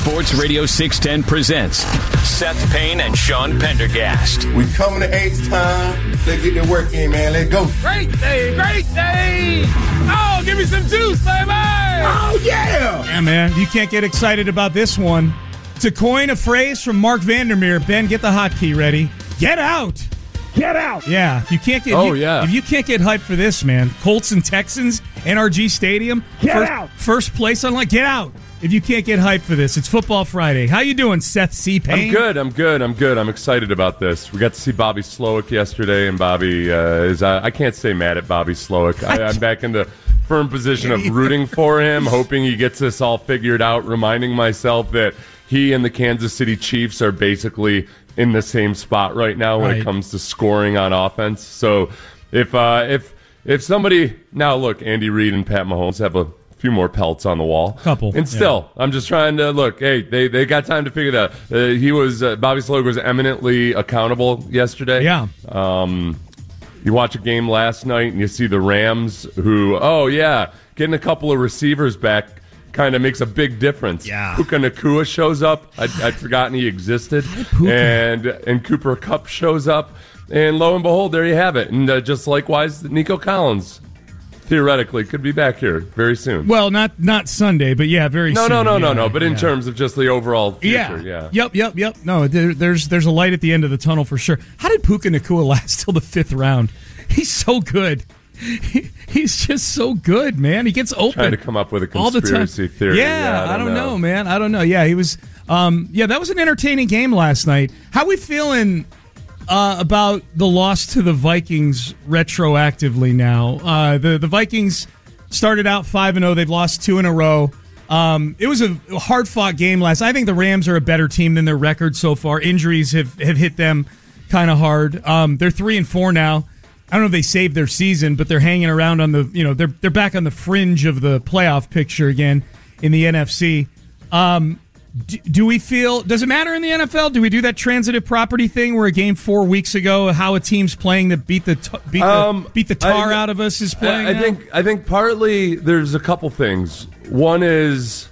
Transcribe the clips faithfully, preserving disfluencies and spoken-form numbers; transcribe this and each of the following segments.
Sports Radio six ten presents Seth Payne and Sean Pendergast. We coming to H-Town. Let's get the work in, man. Let's go. Great day, great day. Oh, give me some juice, baby. Oh, yeah. Yeah, man. You can't get excited about this one. To coin a phrase from Mark Vandermeer, Ben, get the hotkey ready. Get out. Get out. Yeah, if you can't get oh, you, yeah. if you can't get hyped for this, man, Colts and Texans, N R G Stadium, get first, out. First place on like get out. If you can't get hyped for this, it's Football Friday. How you doing, Seth C. Payne? I'm good. I'm good. I'm good. I'm excited about this. We got to see Bobby Slowick yesterday, and Bobby uh, is. Uh, I can't stay mad at Bobby Slowick. I, I'm back in the firm position of rooting for him, hoping he gets this all figured out. Reminding myself that he and the Kansas City Chiefs are basically in the same spot right now when right. it comes to scoring on offense. So if uh, if if somebody now look, Andy Reid and Pat Mahomes have a few more pelts on the wall. Couple. And still, yeah. I'm just trying to look, hey, they, they got time to figure that out. Uh, he was, uh, Bobby Slowick was eminently accountable yesterday. Yeah. Um, you watch a game last night and you see the Rams who, oh, yeah, getting a couple of receivers back kind of makes a big difference. Yeah. Puka Nacua shows up. I'd, I'd forgotten he existed. and and Cooper Kupp shows up. And lo and behold, there you have it. And uh, just likewise, Nico Collins theoretically could be back here very soon. Well, not not Sunday, but yeah, very no, soon. No, no, yeah, no, no, But in yeah. terms of just the overall future, yeah. yeah. Yep, yep, yep. No, there, there's there's a light at the end of the tunnel for sure. How did Puka Nacua last till the fifth round? He's so good. He, he's just so good, man. He gets open. Trying to come up with a all the time. conspiracy theory. Yeah, Yeah, I I don't don't know. know, man. I don't know. Yeah, he was. Um, yeah, that was an entertaining game last night. How we feeling uh, about the loss to the Vikings retroactively now? Uh, the the Vikings started out five and zero. They've lost two in a row. Um, it was a hard fought game last. I think the Rams are a better team than their record so far. Injuries have, have hit them kind of hard. Um, they're three and four now. I don't know if they saved their season, but they're hanging around on the, you know, they're they're back on the fringe of the playoff picture again in the N F C. Um, do, do we feel, does it matter in the N F L? Do we do that transitive property thing where a game four weeks ago, how a team's playing that beat the t- beat the, Um, beat the tar I- out of us is playing? I, I now? think I think partly there's a couple things. One is,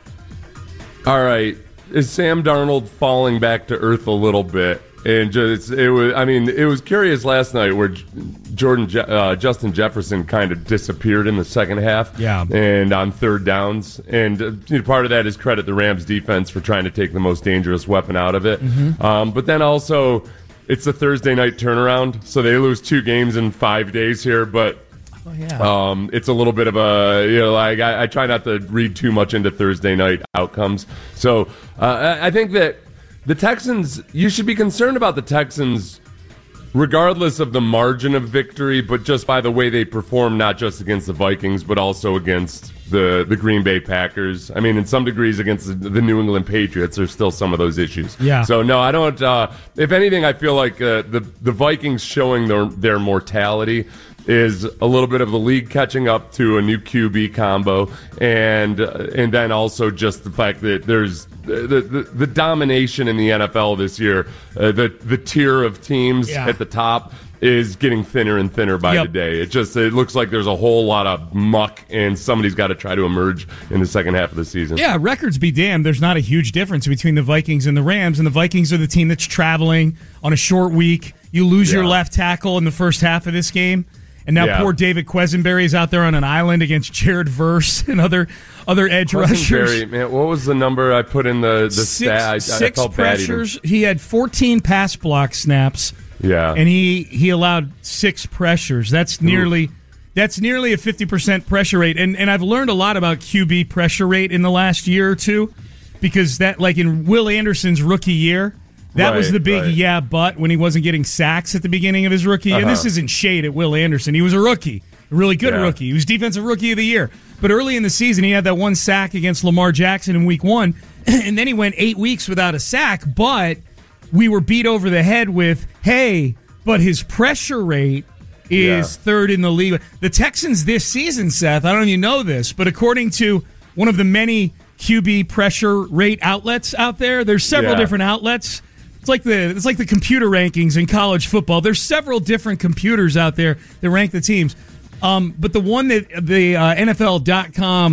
all right, is Sam Darnold falling back to earth a little bit? And just it was, I mean, it was curious last night where Jordan Je- uh, Justin Jefferson kind of disappeared in the second half. Yeah. And on third downs, and uh, you know, part of that is credit the Rams defense for trying to take the most dangerous weapon out of it. Mm-hmm. Um, but then also, it's a Thursday night turnaround, so they lose two games in five days here. But Oh, yeah. Um, it's a little bit of a, you know, like I, I try not to read too much into Thursday night outcomes. So uh, I, I think that the Texans, you should be concerned about the Texans regardless of the margin of victory, but just by the way they perform, not just against the Vikings, but also against the, the Green Bay Packers. I mean, in some degrees against the, the New England Patriots, there's still some of those issues. Yeah. So, no, I don't, uh, if anything, I feel like uh, the, the Vikings showing their, their mortality is a little bit of the league catching up to a new Q B combo, and uh, and then also just the fact that there's the the, the domination in the N F L this year. Uh, the the tier of teams Yeah. at the top is getting thinner and thinner by Yep. the day. It just it looks like there's a whole lot of muck, and somebody's got to try to emerge in the second half of the season. Yeah, records be damned. There's not a huge difference between the Vikings and the Rams, and the Vikings are the team that's traveling on a short week. You lose your Yeah. left tackle in the first half of this game, and now Yeah. poor David Quesenberry is out there on an island against Jared Verse and other other edge rushers. Quesenberry, man, what was the number I put in the the Six, stat? I, I six felt bad even. pressures. He had fourteen pass block snaps. Yeah. and he he allowed six pressures. That's nearly that's nearly a fifty percent pressure rate. And and I've learned a lot about Q B pressure rate in the last year or two, because that, like in Will Anderson's rookie year, that was Right, the big right. yeah but when he wasn't getting sacks at the beginning of his rookie year. And this Uh-huh. isn't shade at Will Anderson. He was a rookie, a really good Yeah. rookie. He was defensive rookie of the year. But early in the season, he had that one sack against Lamar Jackson in week one, and then he went eight weeks without a sack. But we were beat over the head with, hey, but his pressure rate is Yeah. third in the league. The Texans this season, Seth, I don't know if you know this, but according to one of the many Q B pressure rate outlets out there, there's several Yeah. different outlets. It's like the it's like the computer rankings in college football. There's several different computers out there that rank the teams. Um, but the one that the uh, N F L dot com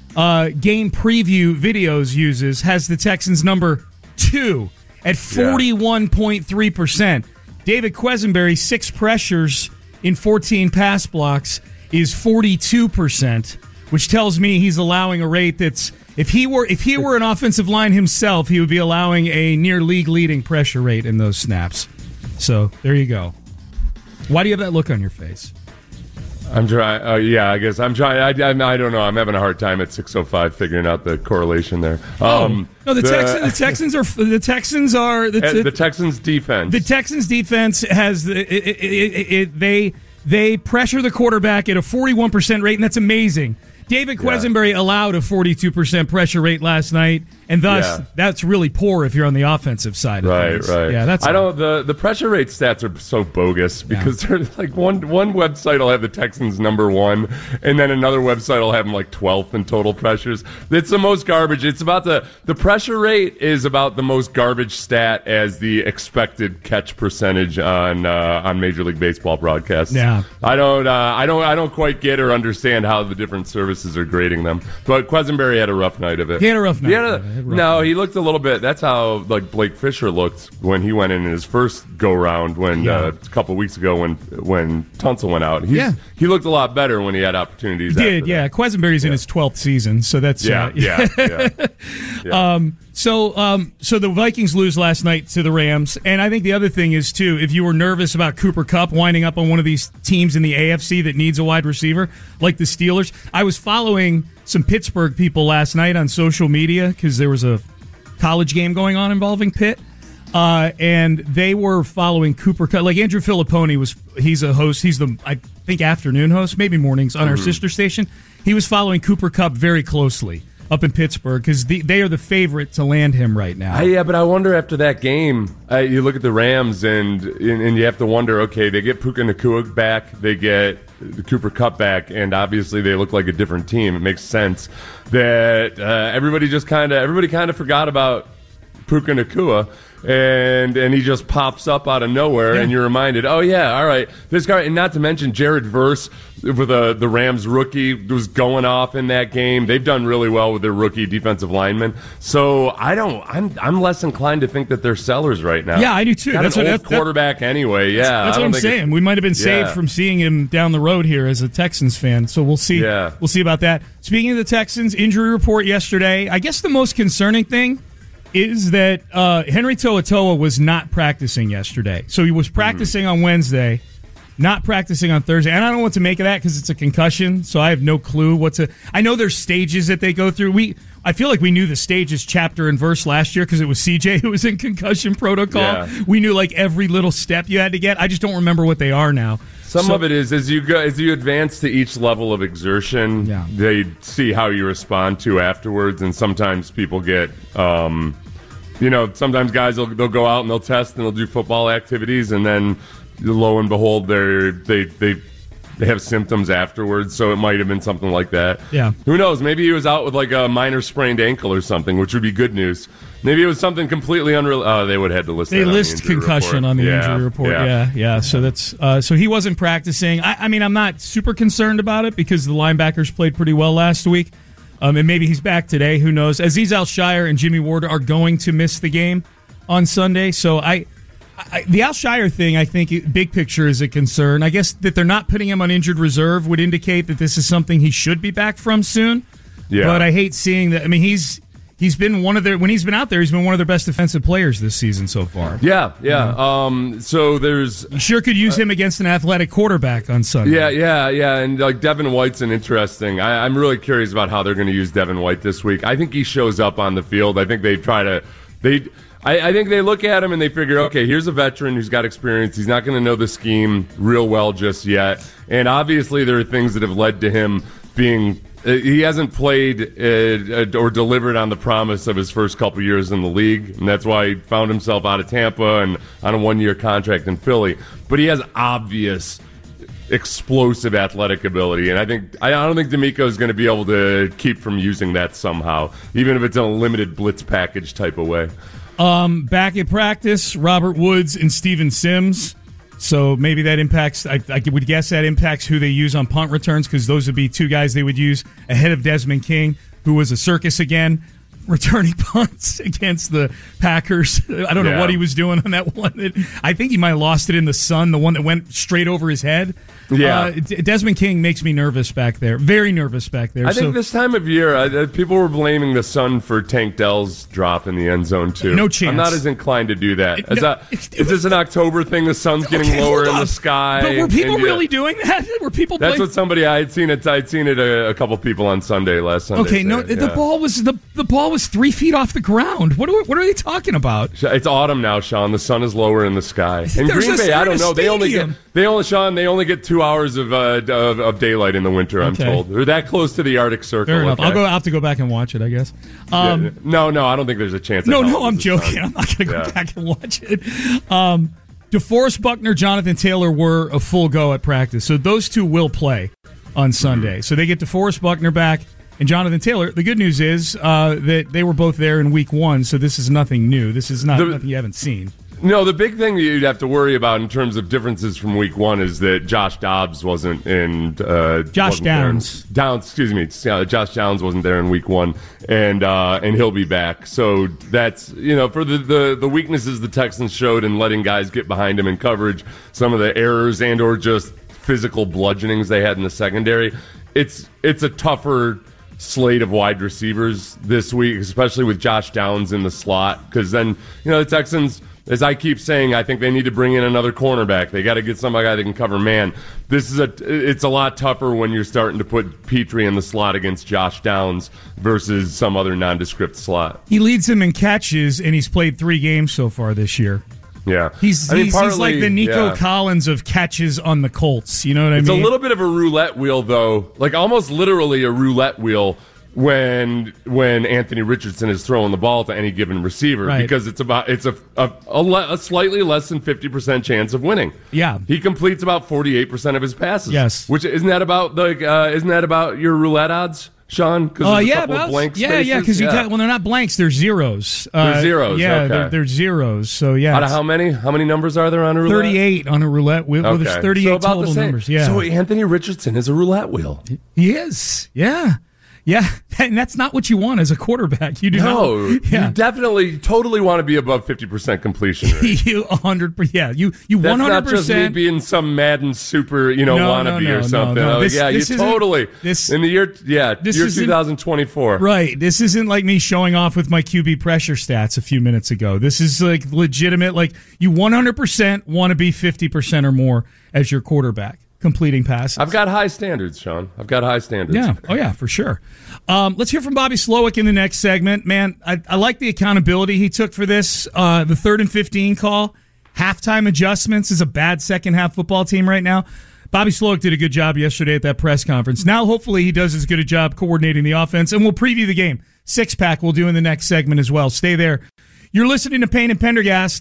uh, game preview videos uses has the Texans number two at forty-one point three percent. David Quesenberry, six pressures in fourteen pass blocks, is forty-two percent, which tells me he's allowing a rate that's, if he were if he were an offensive line himself, he would be allowing a near league leading pressure rate in those snaps. So there you go. Why do you have that look on your face? I'm trying. Uh, yeah, I guess I'm trying. I, I, I don't know. I'm having a hard time at six oh five figuring out the correlation there. Um, oh, no, the, the, Texans, the Texans are the Texans are the, the, the Texans defense. The Texans defense has the, it, it, it, it, they they pressure the quarterback at a forty-one percent rate, and that's amazing. David Quesenberry yeah. allowed a forty-two percent pressure rate last night, and thus yeah. that's really poor if you're on the offensive side of right, things. Right, right. Yeah, that's I don't. The, the pressure rate stats are so bogus because yeah. they're like one one website will have the Texans number one, and then another website will have them like twelfth in total pressures. It's the most garbage. It's about the the pressure rate is about the most garbage stat as the expected catch percentage on uh, on Major League Baseball broadcasts. Yeah, I don't. Uh, I don't. I don't quite get or understand how the different services are grading them. But Quesenberry had a rough night of it. He had a rough night. He had a, rough no, night. He looked a little bit. That's how like Blake Fisher looked when he went in his first go round when yeah. uh, a couple weeks ago when when Tunsil went out. He's, yeah, he looked a lot better when he had opportunities. He did. After yeah, that. Quesenberry's yeah. in his twelfth season, so that's yeah, uh, yeah, yeah. yeah. Um, so, um, so the Vikings lose last night to the Rams, and I think the other thing is too, if you were nervous about Cooper Kupp winding up on one of these teams in the A F C that needs a wide receiver, like the Steelers, I was following some Pittsburgh people last night on social media because there was a college game going on involving Pitt, uh, and they were following Cooper Kupp. Like Andrew Filipponi was, he's a host. He's the I think afternoon host, maybe mornings on mm-hmm. our sister station. He was following Cooper Kupp very closely up in Pittsburgh because the, they are the favorite to land him right now. Uh, yeah, but I wonder after that game, uh, you look at the Rams and, and and you have to wonder, okay, they get Puka Nacua back, they get the Cooper Kupp back, and obviously they look like a different team. It makes sense that uh, everybody just kind of everybody kind of forgot about Puka Nacua. And and he just pops up out of nowhere, yeah. and you're reminded, oh yeah, all right, this guy. And not to mention Jared Verse, with the the Rams rookie, was going off in that game. They've done really well with their rookie defensive linemen. So I don't, I'm I'm less inclined to think that they're sellers right now. Yeah, I do too. Got that's an what old that, quarterback anyway. Yeah, that's, that's what I'm saying. We might have been saved yeah. from seeing him down the road here as a Texans fan. So we'll see. Yeah. We'll see about that. Speaking of the Texans, injury report yesterday. I guess the most concerning thing is that uh, Henry To'oTo'o was not practicing yesterday. So he was practicing mm. on Wednesday, not practicing on Thursday. And I don't know what to make of that because it's a concussion, so I have no clue what to... I know there's stages that they go through. We, I feel like we knew the stages chapter and verse last year because it was C J who was in concussion protocol. Yeah. We knew like every little step you had to get. I just don't remember what they are now. Some so, of it is as you go as you advance to each level of exertion, yeah. they see how you respond to afterwards, and sometimes people get, um, you know, sometimes guys will they'll go out and they'll test and they'll do football activities, and then lo and behold, they they they they have symptoms afterwards. So it might have been something like that. Yeah, who knows? Maybe he was out with like a minor sprained ankle or something, which would be good news. Maybe it was something completely unreal. Oh, they would have had to list. They that list on the concussion report. on the yeah, injury report. Yeah, yeah. yeah. So that's uh, so he wasn't practicing. I, I mean, I'm not super concerned about it because the linebackers played pretty well last week, um, and maybe he's back today. Who knows? Azeez Al-Shaair and Jimmy Ward are going to miss the game on Sunday. So I, I the Al-Shaair thing, I think, big picture is a concern. I guess that they're not putting him on injured reserve would indicate that this is something he should be back from soon. Yeah. But I hate seeing that. I mean, he's. He's been one of their when he's been out there. He's been one of their best defensive players this season so far. Yeah, yeah. Um, so there's you sure could use uh, him against an athletic quarterback on Sunday. Yeah, yeah, yeah. And like Devin White's an interesting. I, I'm really curious about how they're going to use Devin White this week. I think he shows up on the field. I think they try to they. I, I think they look at him and they figure, okay, here's a veteran who's got experience. He's not going to know the scheme real well just yet. And obviously, there are things that have led to him being. He hasn't played uh, or delivered on the promise of his first couple years in the league, and that's why he found himself out of Tampa and on a one-year contract in Philly. But he has obvious explosive athletic ability, and I think I don't think D'Amico is going to be able to keep from using that somehow, even if it's in a limited blitz package type of way. Um, back at practice, Robert Woods and Steven Sims. So maybe that impacts, I, I would guess that impacts who they use on punt returns because those would be two guys they would use ahead of Desmond King. who was a circus again, returning punts against the Packers. I don't know Yeah. what he was doing on that one. I think he might have lost it in the sun, the one that went straight over his head. Yeah. Uh, D- Desmond King makes me nervous back there. Very nervous back there. I so, think this time of year, uh, people were blaming the sun for Tank Dell's drop in the end zone, too. No chance. I'm not as inclined to do that. It- Is, no, that, it- it is was- this an October thing? The sun's getting Okay, lower hold in on. the sky. But were people and, yeah. really doing that? Were people That's playing? what somebody I had seen it. I'd seen it a, a couple people on Sunday last Sunday. Okay, no, say, the yeah. ball was the the ball was three feet off the ground. What are what are they talking about? It's autumn now, Sean. The sun is lower in the sky. In There's Green a- Bay, I they're in don't a know. They only get stadium. they only Sean. They only get two hours of uh, of, of daylight in the winter. I'm Okay. told they're that close to the Arctic Circle. Fair enough. okay? I'll go. I'll have to go back and watch it. I guess. Um, Yeah, no, no, I don't think there's a chance. No, that no, helps I'm the joking. sun. I'm not going to go Yeah. back and watch it. Um, DeForest Buckner, Jonathan Taylor were a full go at practice, so those two will play on Sunday. So they get DeForest Buckner back and Jonathan Taylor. The good news is uh, that they were both there in week one, so this is nothing new. This is not The- nothing you haven't seen. No, the big thing that you'd have to worry about in terms of differences from week one is that Josh Dobbs wasn't in. Uh, Josh wasn't there in- Downs. Downs, excuse me. Uh, Josh Downs wasn't there in week one, and uh, and he'll be back. So that's you know for the, the the weaknesses the Texans showed in letting guys get behind him in coverage, some of the errors and or just physical bludgeonings they had in the secondary. It's it's a tougher slate of wide receivers this week, especially with Josh Downs in the slot, because then you know the Texans. As I keep saying, I think they need to bring in another cornerback. They got to get somebody that can cover man. This is a it's a lot tougher when you're starting to put Petrie in the slot against Josh Downs versus some other nondescript slot. He leads them in catches, and he's played three games so far this year. Yeah, He's I mean, he's, he's partly- like the Nico yeah. Collins of catches on the Colts. You know what I It's mean? a little bit of a roulette wheel, though, like almost literally a roulette wheel when when Anthony Richardson is throwing the ball to any given receiver, Right. because it's about it's a a, a, le- a slightly less than fifty percent chance of winning. Yeah. he completes about forty-eight percent of his passes. Yes. which isn't that about the uh, isn't that about your roulette odds, Sean? Because Uh, there's a yeah, couple of about- blank yeah, spaces. yeah. Because yeah. well, they're not blanks; they're zeros. Uh, They're zeros, Yeah, okay. they're, they're zeros. So yeah, Out of it's how many? How many numbers are there on a roulette? thirty-eight on a roulette wheel. Well, there's Okay. thirty-eight so about total the same. numbers. Yeah, So Anthony Richardson is a roulette wheel. he is. Yeah, yeah, and that's not what you want as a quarterback. You do No, not. Yeah. you definitely, totally want to be above fifty percent completion rate. You one hundred percent. Yeah, you you That's one hundred not just me percent. being some Madden super, you know, No, wannabe no, no, or something. no, no. Oh, This- yeah, this you isn't- totally. this- in the year, yeah, this year isn't- twenty twenty-four. Right. This isn't like me showing off with my Q B pressure stats a few minutes ago. This is like legitimate. Like you one hundred percent want to be fifty percent or more as your quarterback completing passes. I've got high standards, Sean. I've got high standards. Yeah. Oh, yeah, for sure. Um, let's hear from Bobby Slowick in the next segment. Man, I, I like the accountability he took for this. Uh, the third and fifteen call. Halftime adjustments is a bad second half football team right now. Bobby Slowick did a good job yesterday at that press conference. Now, hopefully, he does as good a job coordinating the offense, and we'll preview the game. Six pack we'll do in the next segment as well. Stay there. You're listening to Payne and Pendergast.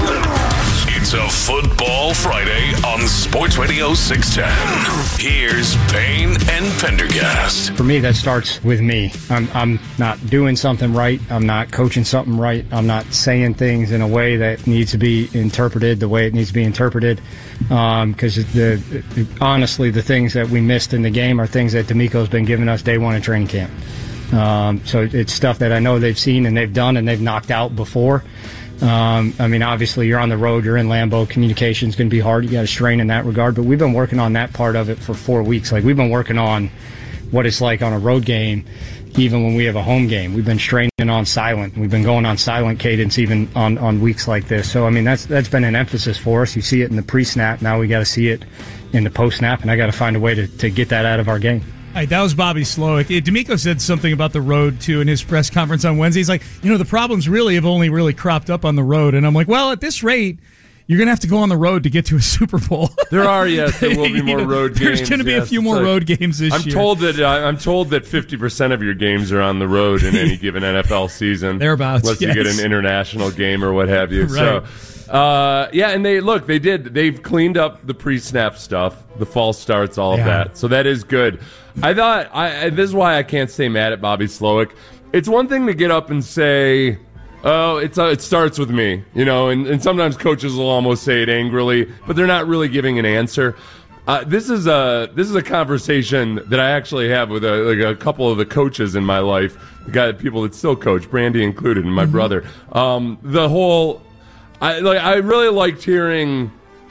It's a Football Friday on Sports Radio six ten. Here's Payne and Pendergast. For me, that starts with me. I'm, I'm not doing something right. I'm not coaching something right. I'm not saying things in a way that needs to be interpreted the way it needs to be interpreted. Because the, honestly, the things that we missed in the game are things that D'Amico's been giving us day one in training camp. Um, so it's stuff that I know they've seen and they've done and they've knocked out before. Um, I mean, obviously, you're on the road, you're in Lambeau, communication's going to be hard. You got to strain in that regard. But we've been working on that part of it for four weeks. Like, we've been working on what it's like on a road game, even when we have a home game. We've been straining on silent. We've been going on silent cadence even on, on weeks like this. So, I mean, that's that's been an emphasis for us. You see it in the pre-snap. Now we got to see it in the post-snap, and I got to find a way to, to get that out of our game. All right, that was Bobby Slowick. D'Amico said something about the road, too, in his press conference on Wednesday. He's like, you know, the problems really have only really cropped up on the road. And I'm like, well, at this rate, you're going to have to go on the road to get to a Super Bowl. There are, yes, there will be You more know, road games. There's going to be yes. a few It's more like- road games this I'm year. told that uh, I'm told that fifty percent of your games are on the road in any given N F L season. Thereabouts, unless yes. you get an international game or what have you. Right. So, uh, yeah, and they look, they did. They've cleaned up the pre-snap stuff, the false starts, all Yeah. of that. So that is good. I thought I, this is why I can't stay mad at Bobby Slowick. It's one thing to get up and say, oh, it's uh, it starts with me, you know, and, and sometimes coaches will almost say it angrily, but they're not really giving an answer. Uh, this is a this is a conversation that I actually have with a, like a couple of the coaches in my life, the guy, people that still coach, Brandy included, and my mm-hmm. brother. Um, the whole, I like, I really liked hearing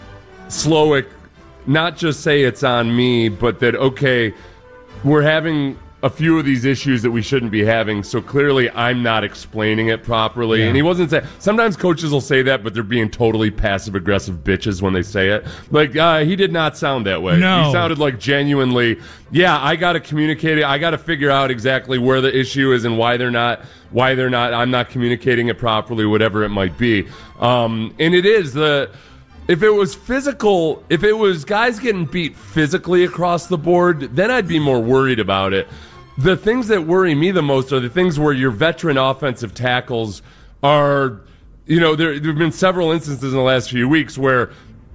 Slowik not just say it's on me, but that okay, we're having a few of these issues that we shouldn't be having, so clearly I'm not explaining it properly. Yeah. And he wasn't saying, sometimes coaches will say that, but they're being totally passive-aggressive bitches when they say it. Like, uh, he did not sound that way. No. He sounded like genuinely, yeah, I got to communicate it. I got to figure out exactly where the issue is and why they're not, why they're not, I'm not communicating it properly, whatever it might be. Um, and it is the... If it was physical, if it was guys getting beat physically across the board, then I'd be more worried about it. The things that worry me the most are the things where your veteran offensive tackles are, you know, there have been several instances in the last few weeks where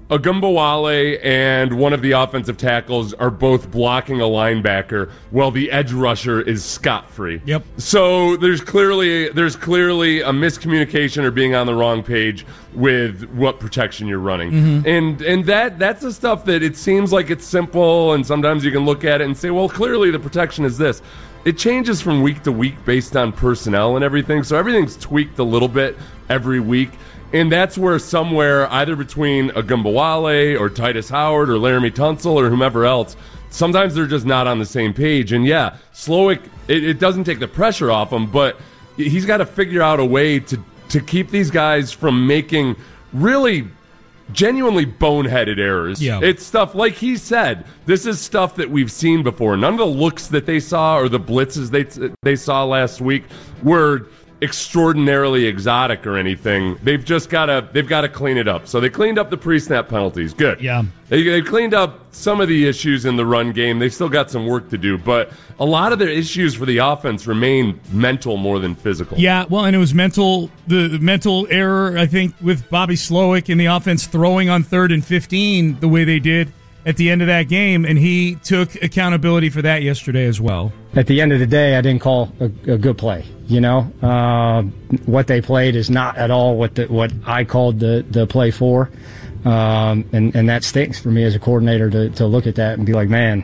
Ogunbowale and one of the offensive tackles are both blocking a linebacker while the edge rusher is scot-free. Yep. So there's clearly there's clearly a miscommunication or being on the wrong page with what protection you're running. Mm-hmm. And and that that's the stuff that it seems like it's simple, and sometimes you can look at it and say, well, clearly the protection is this. It changes from week to week based on personnel and everything, so everything's tweaked a little bit every week. And that's where somewhere, either between Ogunbowale or Titus Howard or Laramie Tunsil or whomever else, sometimes they're just not on the same page. And yeah, Slowik, it, it doesn't take the pressure off him, but he's got to figure out a way to, to keep these guys from making really genuinely boneheaded errors. Yeah. It's stuff, like he said, this is stuff that we've seen before. None of the looks that they saw or the blitzes they they saw last week were extraordinarily exotic or anything. They've just got to they've got to clean it up. So they cleaned up the pre-snap penalties. Good. Yeah. They, they cleaned up some of the issues in the run game. They've still got some work to do, but a lot of the issues for the offense remain mental more than physical. Yeah, well, and it was mental the, the mental error, I think, with Bobby Slowik in the offense throwing on third and fifteen the way they did at the end of that game, and he took accountability for that yesterday as well. At the end of the day, I didn't call a, a good play. You know, uh, what they played is not at all what the, what I called the, the play for, um, and and that stinks for me as a coordinator to to look at that and be like, man,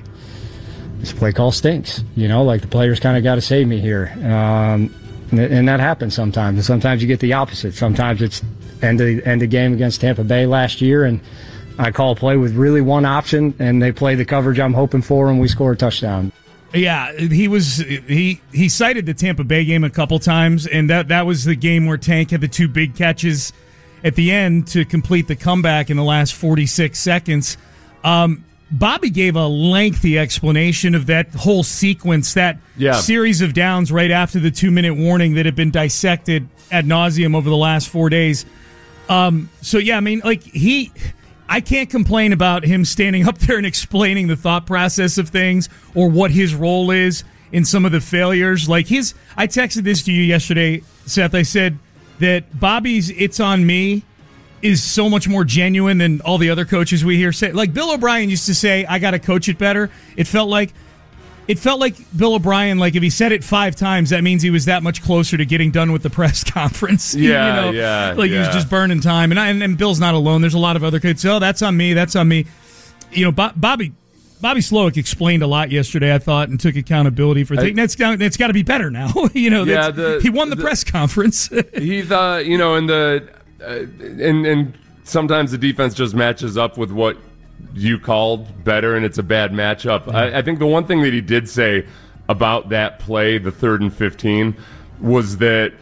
this play call stinks. You know, like the players kind of got to save me here, um, and, and that happens sometimes. And sometimes you get the opposite. Sometimes it's end of end of game against Tampa Bay last year, and I call a play with really one option, and they play the coverage I'm hoping for, and we score a touchdown. Yeah, he was he he cited the Tampa Bay game a couple times, and that that was the game where Tank had the two big catches at the end to complete the comeback in the last forty-six seconds. Um, Bobby gave a lengthy explanation of that whole sequence, that yeah. series of downs right after the two-minute warning that had been dissected ad nauseum over the last four days. Um, so, yeah, I mean, like, he... I can't complain about him standing up there and explaining the thought process of things or what his role is in some of the failures. Like his, I texted this to you yesterday, Seth. I said that Bobby's "it's on me" is so much more genuine than all the other coaches we hear say. Like Bill O'Brien used to say, "I got to coach it better." It felt like, it felt like Bill O'Brien. Like if he said it five times, that means he was that much closer to getting done with the press conference. Yeah, you know? yeah, like yeah. he was just burning time. And, I, and and Bill's not alone. There's a lot of other kids. Oh, that's on me. That's on me. You know, Bo- Bobby Bobby Slowik explained a lot yesterday, I thought, and took accountability for things. That's that's got to be better now. you know, yeah, the, he won the, the press conference. he thought, you know, and the uh, and and sometimes the defense just matches up with what you called better, and it's a bad matchup. Yeah. I, I think the one thing that he did say about that play, the third and fifteen, was that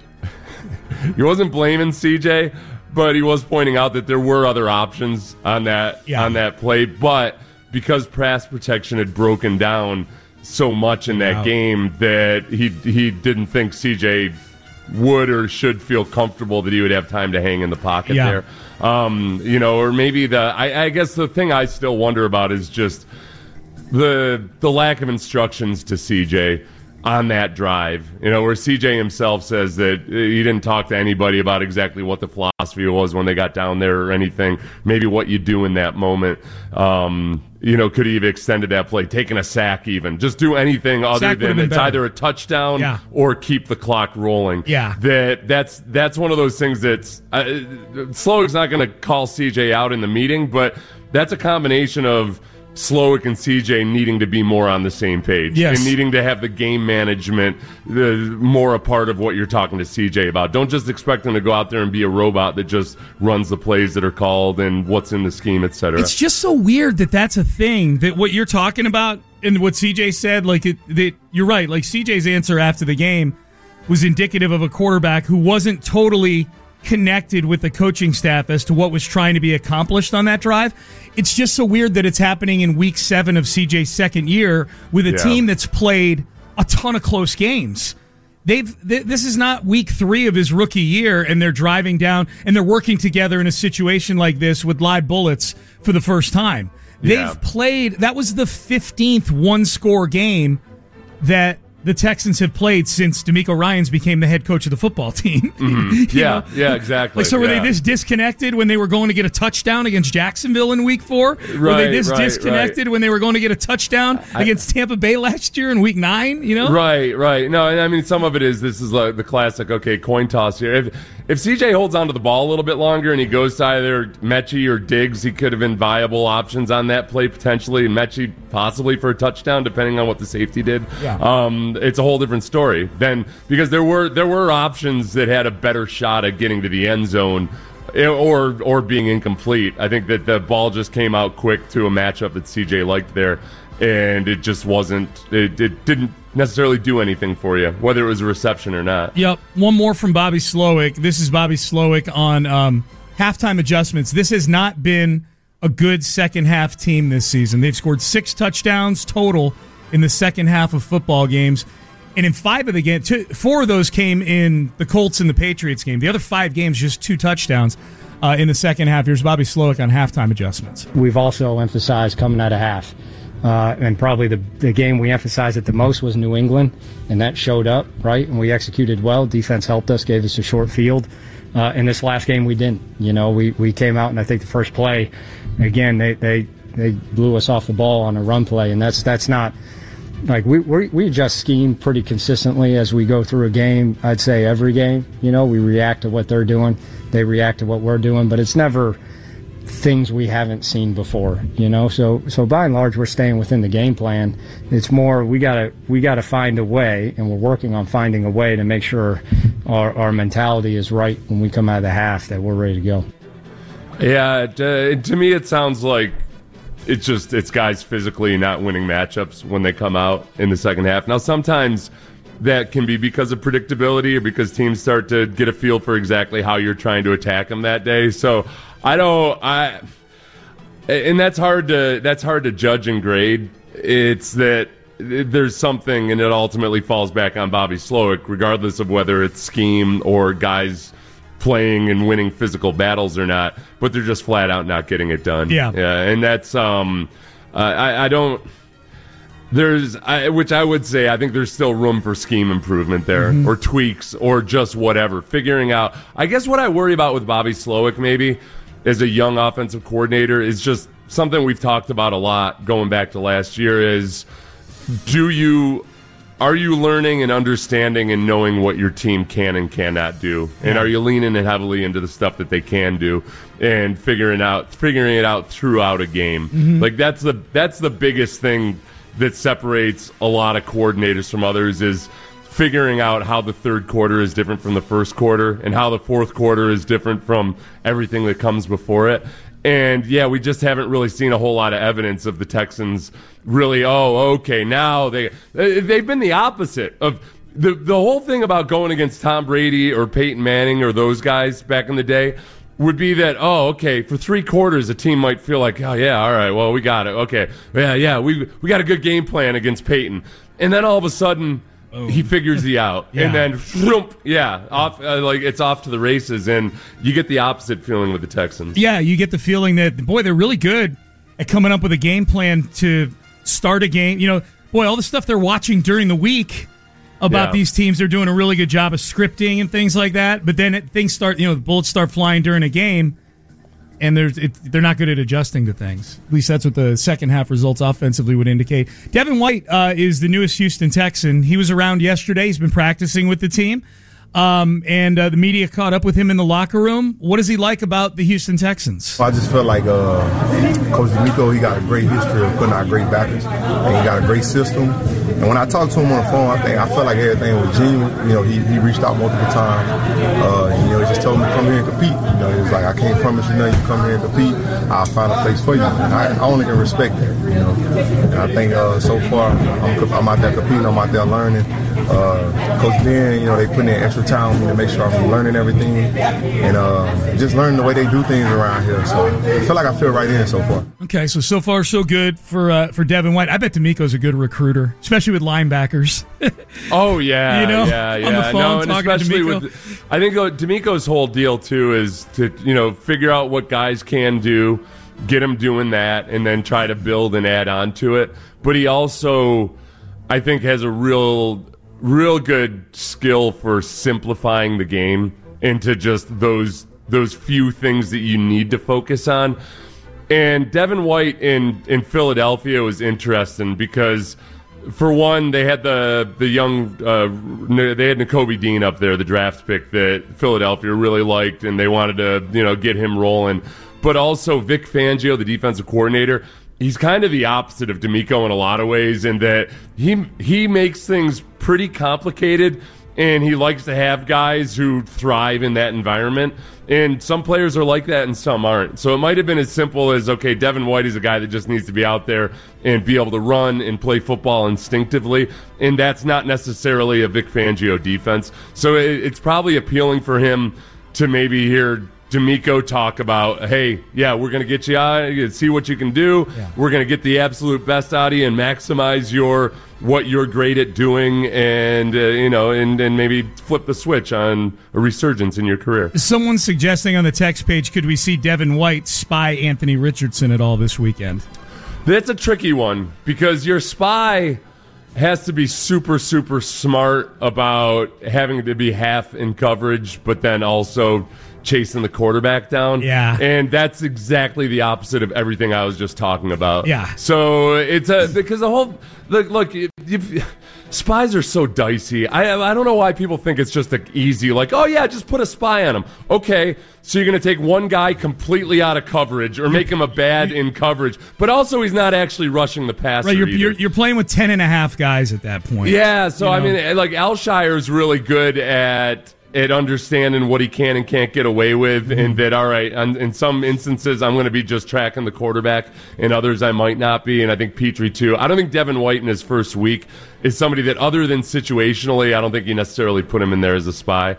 he wasn't blaming C J, but he was pointing out that there were other options on that yeah. on that play. But because pass protection had broken down so much in that wow. game, that he he didn't think C J would or should feel comfortable that he would have time to hang in the pocket yeah. there. Um, you know, or maybe the I, I guess the thing I still wonder about is just the the lack of instructions to C J on that drive. You know, where C J himself says that he didn't talk to anybody about exactly what the philosophy was when they got down there or anything. Maybe what you do in that moment. Um, you know, could he have extended that play, taken a sack even, just do anything other Sack than it's better. either a touchdown yeah. or keep the clock rolling. Yeah. That that's that's one of those things that's uh, Slowik's not going to call C J out in the meeting, but that's a combination of Slowick and C J needing to be more on the same page, yes. and needing to have the game management the more a part of what you're talking to C J about. Don't just expect him to go out there and be a robot that just runs the plays that are called and what's in the scheme, et cetera. It's just so weird that that's a thing, that what you're talking about and what C J said, like it, that you're right. Like C J's answer after the game was indicative of a quarterback who wasn't totally connected with the coaching staff as to what was trying to be accomplished on that drive. It's just so weird that it's happening in week seven of C J's second year with a yeah. team that's played a ton of close games. They've th- this is not week three of his rookie year, and they're driving down and they're working together in a situation like this with live bullets for the first time. They've yeah. played, that was the fifteenth one-score game that the Texans have played since DeMeco Ryans became the head coach of the football team. Mm-hmm. yeah, know? yeah, exactly. Like, so were yeah. they this disconnected when they were going to get a touchdown against Jacksonville in week four? Right, were they this right, disconnected right. when they were going to get a touchdown I, against Tampa Bay last year in week nine? You know, right, right. No, and I mean some of it is this is like the classic. Okay, coin toss here. If if C J holds onto the ball a little bit longer and he goes to either Mechie or Diggs, he could have been viable options on that play potentially, and Mechie possibly for a touchdown, depending on what the safety did. Yeah. Um, it's a whole different story then, because there were there were options that had a better shot at getting to the end zone or or being incomplete. I think that the ball just came out quick to a matchup that C J liked there, and it just wasn't it, it didn't necessarily do anything for you, whether it was a reception or not. Yep. One more from Bobby Slowick. This is Bobby Slowick on um, halftime adjustments. This has not been a good second half team this season. They've scored six touchdowns total in the second half of football games. And in five of the games, two, four of those came in the Colts and the Patriots game. The other five games, just two touchdowns uh, in the second half. Here's Bobby Slowick on halftime adjustments. We've also emphasized coming out of half. Uh, and probably the, the game we emphasized it the most was New England, and that showed up, right? And we executed well. Defense helped us, gave us a short field. Uh, in this last game, we didn't. You know, we, we came out, and I think the first play, again, they, they, they blew us off the ball on a run play, and that's that's not like we we we adjust scheme pretty consistently as we go through a game. I'd say every game, you know, we react to what they're doing, they react to what we're doing, but it's never things we haven't seen before, you know. So so by and large, we're staying within the game plan. It's more we gotta we gotta find a way, and we're working on finding a way to make sure our our mentality is right when we come out of the half, that we're ready to go. Yeah, to, to me, it sounds like it's just it's guys physically not winning matchups when they come out in the second half. Now, sometimes that can be because of predictability or because teams start to get a feel for exactly how you're trying to attack them that day. So I don't, I, and that's hard to that's hard to judge and grade. It's that there's something, and it ultimately falls back on Bobby Slowick, regardless of whether it's scheme or guys playing and winning physical battles or not, but they're just flat out not getting it done. Yeah. Yeah. And that's, um, uh, I, I don't, there's, I, which I would say, I think there's still room for scheme improvement there, mm-hmm. or tweaks, or just whatever. Figuring out, I guess what I worry about with Bobby Slowick, maybe, as a young offensive coordinator, is just something we've talked about a lot going back to last year is, do you, are you learning and understanding and knowing what your team can and cannot do? And are you leaning in heavily into the stuff that they can do and figuring out figuring it out throughout a game? Mm-hmm. Like that's the that's the biggest thing that separates a lot of coordinators from others, is figuring out how the third quarter is different from the first quarter and how the fourth quarter is different from everything that comes before it. And, yeah, we just haven't really seen a whole lot of evidence of the Texans really, oh, okay, now they, they've been the opposite of the, the whole thing about going against Tom Brady or Peyton Manning or those guys back in the day would be that, oh, okay, for three quarters a team might feel like, oh, yeah, all right, well, we got it. Okay, yeah, yeah, we we got a good game plan against Peyton. And then all of a sudden, oh. he figures the out, yeah. and then whoop, yeah, off uh, like it's off to the races, and you get the opposite feeling with the Texans. Yeah, you get the feeling that, boy, they're really good at coming up with a game plan to start a game. You know, boy, all the stuff they're watching during the week about yeah. these teams, they're doing a really good job of scripting and things like that. But then it, things start, you know, the bullets start flying during a game, and there's it, they're not good at adjusting to things. At least that's what the second half results offensively would indicate. Devin White uh, is the newest Houston Texan. He was around yesterday. He's been practicing with the team. Um, and uh, the media caught up with him in the locker room. What does he like about the Houston Texans? I just feel like uh, Coach DeMeco, he got a great history of putting out great backers, and he got a great system. And when I talked to him on the phone, I think I felt like everything was genuine. You know, he, he reached out multiple times. Uh, and, you know, he just told me to come here and compete. You know, he was like, I can't promise you nothing. You come here and compete, I'll find a place for you. And I, I only can respect that. You know, and I think uh, so far I'm, I'm out there competing. I'm out there learning. Uh, Coach Ben, you know, they put in extra time on me to make sure I'm learning everything and uh, just learning the way they do things around here. So I feel like I feel right in so far. Okay, so so far so good for uh, for Devin White. I bet DeMeco's a good recruiter, especially with linebackers. Oh yeah, you know, yeah, yeah. on the phone no, and talking especially to DeMeco. with, I think DeMeco's whole deal too is to you know figure out what guys can do, get them doing that, and then try to build and add on to it. But he also, I think, has a real. real good skill for simplifying the game into just those those few things that you need to focus on. And Devin White in, in Philadelphia was interesting because, for one, they had the the young uh, they had Nakobe Dean up there, the draft pick that Philadelphia really liked, and they wanted to you know get him rolling. But also Vic Fangio, the defensive coordinator. He's kind of the opposite of DeMeco in a lot of ways in that he he makes things pretty complicated, and he likes to have guys who thrive in that environment. And some players are like that and some aren't. So it might have been as simple as, okay, Devin White is a guy that just needs to be out there and be able to run and play football instinctively, and that's not necessarily a Vic Fangio defense. So it, it's probably appealing for him to maybe hear DeMeco talk about, hey, yeah, we're going to get you out, see what you can do. Yeah. We're going to get the absolute best out of you and maximize your what you're great at doing, and uh, you know, and, and maybe flip the switch on a resurgence in your career. Someone's suggesting on the text page, could we see Devin White spy Anthony Richardson at all this weekend? That's a tricky one because your spy has to be super, super smart about having to be half in coverage, but then also chasing the quarterback down. Yeah. And that's exactly the opposite of everything I was just talking about. Yeah. So it's a, because the whole, look, look you've, spies are so dicey. I I don't know why people think it's just a easy, like, oh yeah, just put a spy on him. Okay, so you're going to take one guy completely out of coverage or make him a bad in coverage, but also he's not actually rushing the passer. Right, you're, either. you're, you're playing with ten and a half guys at that point. Yeah, so you know? I mean, like, Alshire's really good at at understanding what he can and can't get away with, mm-hmm. and that, all right, in, in some instances I'm going to be just tracking the quarterback, in others I might not be, and I think Petrie too. I don't think Devin White in his first week is somebody that, other than situationally, I don't think you necessarily put him in there as a spy.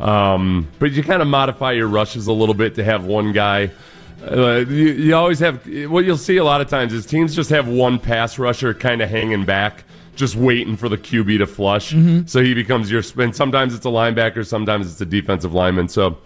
Um, but you kind of modify your rushes a little bit to have one guy. Uh, you, you always have, what you'll see a lot of times is teams just have one pass rusher kind of hanging back, just waiting for the Q B to flush. Mm-hmm. So he becomes your spin. Sometimes it's a linebacker, sometimes it's a defensive lineman. So,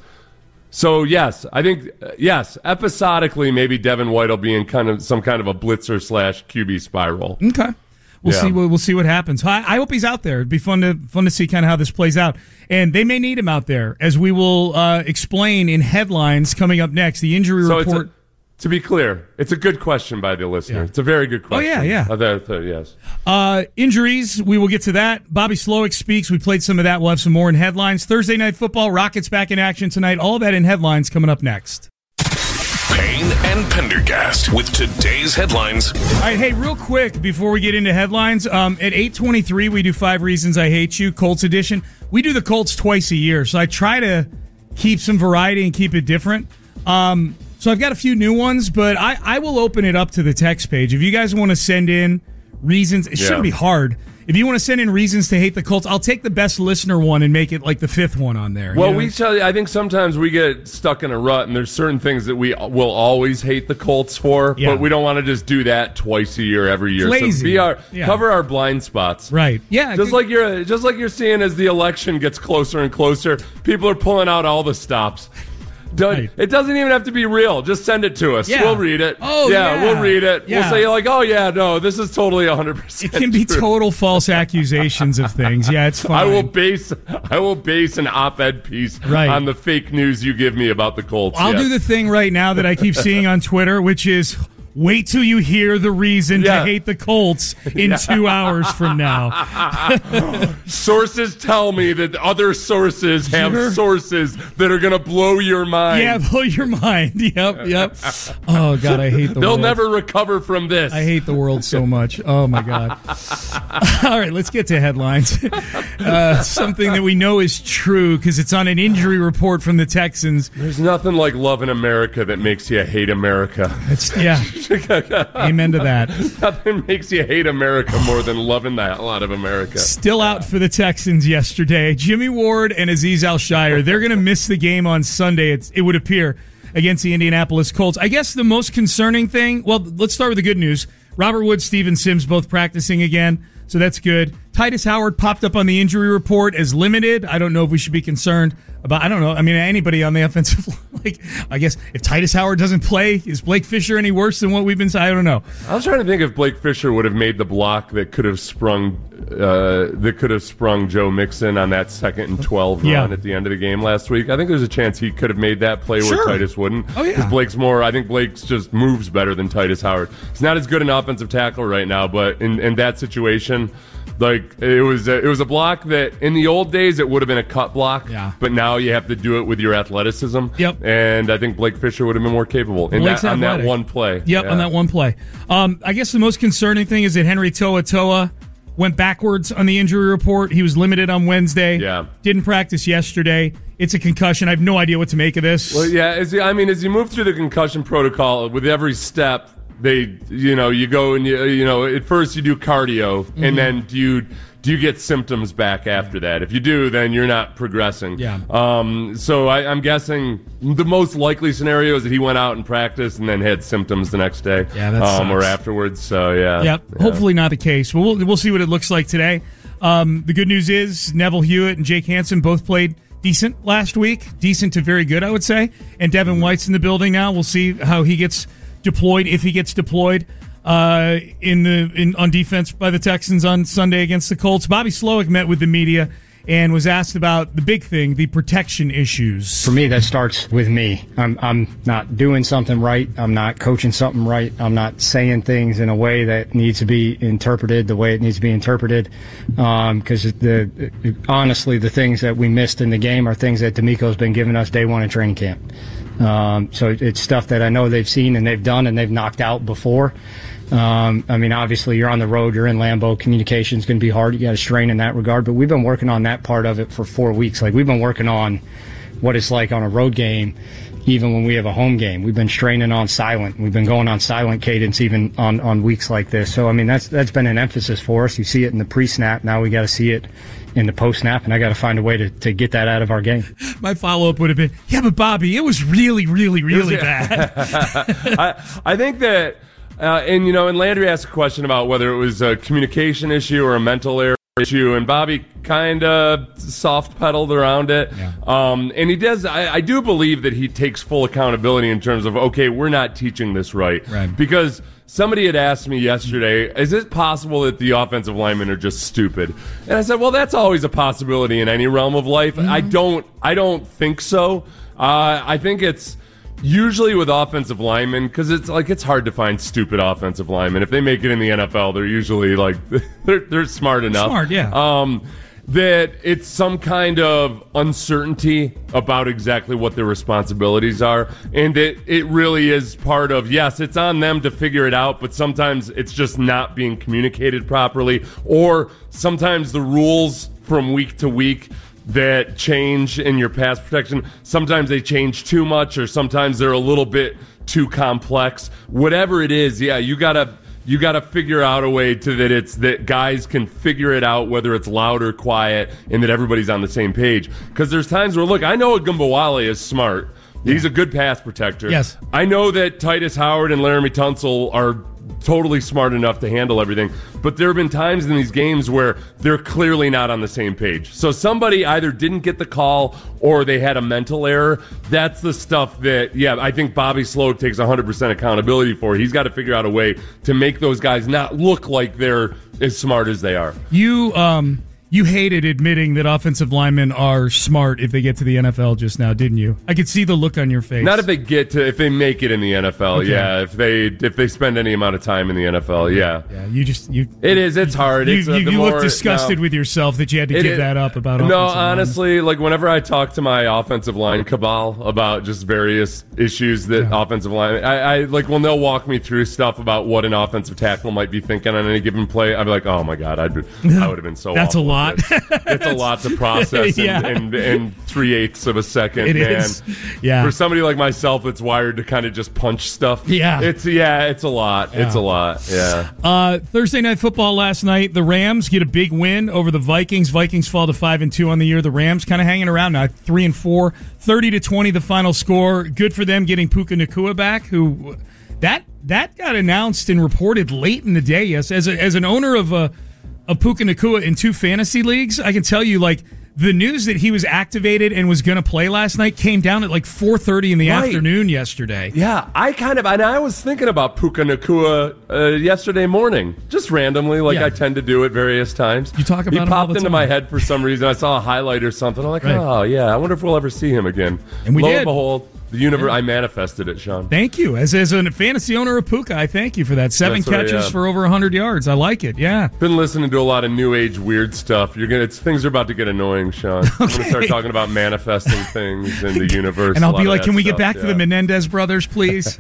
so yes, I think, uh, yes, episodically, maybe Devin White will be in kind of some kind of a blitzer slash Q B spiral. Okay. We'll Yeah. see. We'll, we'll see what happens. I, I hope he's out there. It'd be fun to fun to see kind of how this plays out, and they may need him out there, as we will uh, explain in headlines coming up next. The injury So report. it's a, to be clear, it's a good question by the listener. Yeah. It's a very good question. Oh, yeah, yeah. I thought- I thought, yes. Uh, injuries, we will get to that. Bobby Slowick speaks. We played some of that. We'll have some more in headlines. Thursday Night Football, Rockets back in action tonight. All that in headlines coming up next. Payne and Pendergast with today's headlines. All right, hey, real quick before we get into headlines, um, at eight twenty-three we do Five Reasons I Hate You, Colts edition. We do the Colts twice a year, so I try to keep some variety and keep it different. Um, so I've got a few new ones, but I, I will open it up to the text page. If you guys want to send in reasons, it Yeah. shouldn't be hard. If you want to send in reasons to hate the Colts, I'll take the best listener one and make it like the fifth one on there. Well, you know? we tell you, I think sometimes we get stuck in a rut, and there's certain things that we will always hate the Colts for, Yeah. but we don't want to just do that twice a year, every year. It's lazy. So be our, Yeah. cover our blind spots. Right. Yeah. Just like you're, just like you're seeing as the election gets closer and closer, people are pulling out all the stops. Don't, Right. It doesn't even have to be real. Just send it to us. Yeah. We'll read it. Oh, yeah, yeah. we'll read it. Yeah. We'll say like, oh yeah, no, this is totally one hundred percent It can be true. total false accusations of things. Yeah, it's fine. I will base I will base an op-ed piece Right. on the fake news you give me about the Colts. I'll yes. do the thing right now that I keep seeing on Twitter, which is wait till you hear the reason Yeah. to hate the Colts in Yeah. two hours from now. Sources tell me that other sources have Sure. sources that are going to blow your mind. Yeah, blow your mind. Yep, yep. Oh, God, I hate the They'll world. never recover from this. I hate the world so much. Oh, my God. All right, let's get to headlines. Uh, something that we know is true because it's on an injury report from the Texans. There's nothing like loving America that makes you hate America. It's, yeah. Amen to that. Nothing makes you hate America more than loving that lot of America. Still out for the Texans yesterday. Jimmy Ward and Azeez Al-Shire, they're going to miss the game on Sunday, it's, it would appear, against the Indianapolis Colts. I guess the most concerning thing, well, let's start with the good news. Robert Woods, Steven Sims both practicing again, so that's good. Titus Howard popped up on the injury report as limited. I don't know if we should be concerned about, I don't know, I mean, anybody on the offensive line. Like, I guess if Titus Howard doesn't play, is Blake Fisher any worse than what we've been saying? I don't know. I was trying to think if Blake Fisher would have made the block that could have sprung uh, that could have sprung Joe Mixon on that second and twelve Yeah. run at the end of the game last week. I think there's a chance he could have made that play Sure. where Titus wouldn't. Oh, yeah. Because Blake's more, I think Blake's just moves better than Titus Howard. He's not as good an offensive tackle right now, but in, in that situation, like it was, a, it was a block that in the old days it would have been a cut block, Yeah. but now you have to do it with your athleticism. Yep. And I think Blake Fisher would have been more capable in Blake's that, on that athletic. one play. Yep, Yeah. on that one play. Um, I guess the most concerning thing is that Henry Toa Toa went backwards on the injury report. He was limited on Wednesday. Yeah. Didn't practice yesterday. It's a concussion. I have no idea what to make of this. Well, yeah, as you, I mean, as you move through the concussion protocol, with every step, they, you know, you go and you, you know, at first you do cardio, Mm-hmm. and then do you do you get symptoms back after that? If you do, then you're not progressing. Yeah. Um. So I, I'm guessing the most likely scenario is that he went out and practiced and then had symptoms the next day. Yeah, that um, or sucks. afterwards. So yeah. Yep. Yeah. Hopefully not the case. But we'll we'll see what it looks like today. Um, the good news is Neville Hewitt and Jake Hansen both played decent last week. Decent to very good, I would say. And Devin White's in the building now. We'll see how he gets deployed, if he gets deployed uh, in the in on defense by the Texans on Sunday against the Colts. Bobby Slowick met with the media and was asked about the big thing, the protection issues. For me, that starts with me. I'm I'm not doing something right. I'm not coaching something right. I'm not saying things in a way that needs to be interpreted the way it needs to be interpreted. Because um, the honestly, the things that we missed in the game are things that D'Amico's been giving us day one in training camp. Um, so it's stuff that I know they've seen and they've done and they've knocked out before. Um, I mean, obviously, you're on the road, you're in Lambeau, communication's going to be hard. You got to strain in that regard. But we've been working on that part of it for four weeks. Like, we've been working on what it's like on a road game, even when we have a home game. We've been straining on silent. We've been going on silent cadence even on, on weeks like this. So, I mean, that's that's been an emphasis for us. You see it in the pre-snap. Now we got to see it in the post-snap, and I got to find a way to, to get that out of our game. My follow-up would have been, yeah, but Bobby, it was really, really, really bad. I, I think that, uh, and you know, and Landry asked a question about whether it was a communication issue or a mental error issue, and Bobby kind of soft pedaled around it. Yeah. Um, and he does, I, I do believe that he takes full accountability in terms of, okay, we're not teaching this right. Right. Because somebody had asked me yesterday, is it possible that the offensive linemen are just stupid? And I said, well, that's always a possibility in any realm of life. Mm-hmm. I don't, I don't think so. Uh, I think it's, usually with offensive linemen, because it's like it's hard to find stupid offensive linemen. If they make it in the N F L, they're usually like they're they're smart enough. Smart, yeah. Um, that it's some kind of uncertainty about exactly what their responsibilities are, and that it really is part of, yes, it's on them to figure it out, but sometimes it's just not being communicated properly, or sometimes the rules from week to week that change in your pass protection, sometimes they change too much, or sometimes they're a little bit too complex. Whatever it is, yeah, you gotta you gotta figure out a way to that it's that guys can figure it out, whether it's loud or quiet, and that everybody's on the same page. Because there's times where, look, I know Agumbawale is smart. He's a good pass protector. Yes. I know that Titus Howard and Laramie Tunsil are totally smart enough to handle everything, but there have been times in these games where they're clearly not on the same page. So somebody either didn't get the call or they had a mental error. That's the stuff that, yeah, I think Bobby Slowick takes one hundred percent accountability for. He's got to figure out a way to make those guys not look like they're as smart as they are. You um You hated admitting that offensive linemen are smart if they get to the N F L just now, didn't you? I could see the look on your face. Not if they get to, if they make it in the N F L, Okay. yeah. If they if they spend any amount of time in the N F L, yeah. Yeah, you just you. It is. It's hard. You, It's, you, uh, you the look more- disgusted no. with yourself that you had to It give is- that up about. No, offensive linemen. honestly, like whenever I talk to my offensive line cabal about just various issues that Yeah. offensive line, I, I like when they'll walk me through stuff about what an offensive tackle might be thinking on any given play. I'd be like, oh my god, I'd be, I would have been so. That's a awful lot. with it. It's a lot to process Yeah. in, in, in three eighths of a second. It man. is. Yeah. For somebody like myself, that's wired to kind of just punch stuff. Yeah. It's yeah. It's a lot. It's Yeah. a lot. Yeah. Uh, Thursday Night Football last night, the Rams get a big win over the Vikings. Vikings fall to five and two on the year. The Rams kind of hanging around now, three and four, thirty to twenty. The final score. Good for them getting Puka Nacua back. Who that that got announced and reported late in the day. Yes, as a, as an owner of a of Puka Nacua in two fantasy leagues, I can tell you like. The news that he was activated and was going to play last night came down at like four thirty in the Right. afternoon yesterday. Yeah, I kind of, and I was thinking about Puka Nacua uh, yesterday morning, just randomly, like Yeah. I tend to do at various times. You talk about he him all popped the into time. my head for some reason. I saw a highlight or something. I'm like, Right. oh yeah, I wonder if we'll ever see him again. And we Lo did. and behold, the universe. I manifested it, Sean. Thank you. As as a fantasy owner of Puka, I thank you for that. Seven That's what I catches am. for over one hundred yards. I like it. Yeah. Been listening to a lot of new age weird stuff. You're gonna, it's, things are about to get annoying, Sean. I'm gonna start talking about manifesting things in the universe. And a I'll lot be of like, that can we get stuff, back to yeah. the Menendez brothers, please?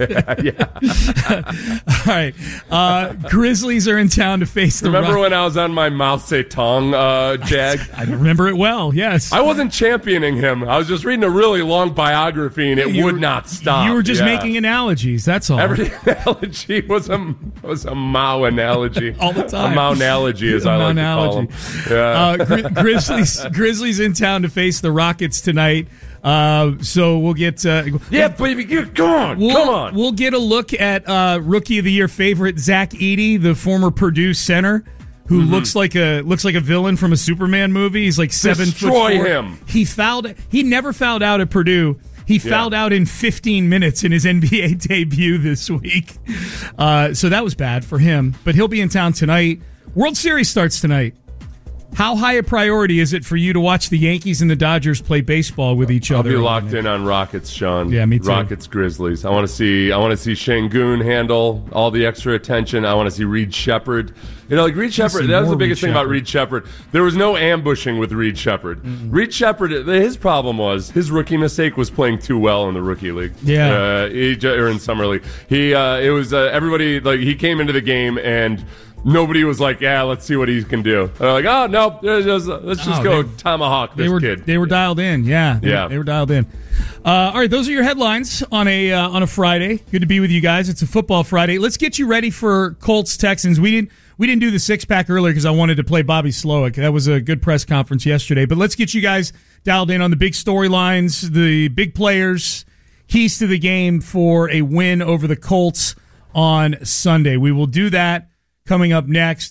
yeah. All right. Uh, Grizzlies are in town to face the Remember Rock- when I was on my Mao Zedong uh, jag? I remember it well, yes. I wasn't championing him. I was just reading a really long biography, and it You would were- not stop. You were just Yeah. making analogies, that's all. Every analogy was a was a Mao analogy. All the time. A Mao analogy, as A I like Mao-nology. to call them. Yeah. Uh, Gri- Grizzlies, Grizzlies in town to face the Rockets tonight. Uh, so we'll get... Uh, yeah, baby, get, come on, We'll, come on. We'll get a look at uh, Rookie of the Year favorite Zach Edey, the former Purdue center, who Mm-hmm. looks like a looks like a villain from a Superman movie. He's like seven Destroy foot four. him. He fouled. He never fouled out at Purdue. He fouled out in fifteen minutes in his N B A debut this week. Uh, so that was bad for him. But he'll be in town tonight. World Series starts tonight. How high a priority is it for you to watch the Yankees and the Dodgers play baseball with each I'll other? be locked in on Rockets, Sean. Yeah, me too. Rockets, Grizzlies. I want to see. I want to see Şengün handle all the extra attention. I want to see Reed Shepherd. You know, like Reed Shepherd. see That was more the biggest Reed thing about Shepherd. Reed Shepherd. There was no ambushing with Reed Shepherd. Reed Shepherd. His problem was his rookie mistake was playing too well in the rookie league. Yeah. uh, he, ju- or in summer league. He. Uh, it was uh, everybody like he came into the game and. Nobody was like, yeah, let's see what he can do. They're like, oh, no, let's just, let's just Oh, go they- tomahawk this they were kid. they were dialed in. Yeah, they, Yeah. they were dialed in. Uh, all right, those are your headlines on a uh, on a Friday. Good to be with you guys. It's a football Friday. Let's get you ready for Colts Texans. We didn't we didn't do the six pack earlier because I wanted to play Bobby Slowick. That was a good press conference yesterday. But let's get you guys dialed in on the big storylines, the big players, keys to the game for a win over the Colts on Sunday. We will do that coming up next.